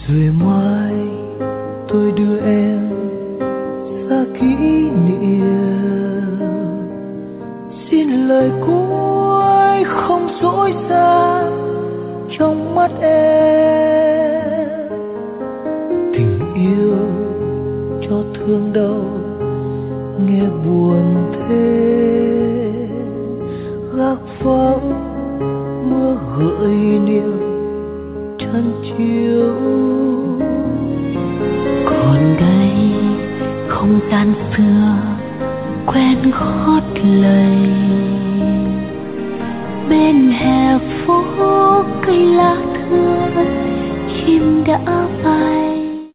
rồi mai tôi đưa em xa kỷ niệm. Xin lời cuối không dối ra trong mắt em, tình yêu cho thương đau nghe buồn thế, gác vắng mưa gợi niềm chân chiếu. Còn đây không gian xưa quen gót lầy, bên hè phố cây lá thưa chim đã bay.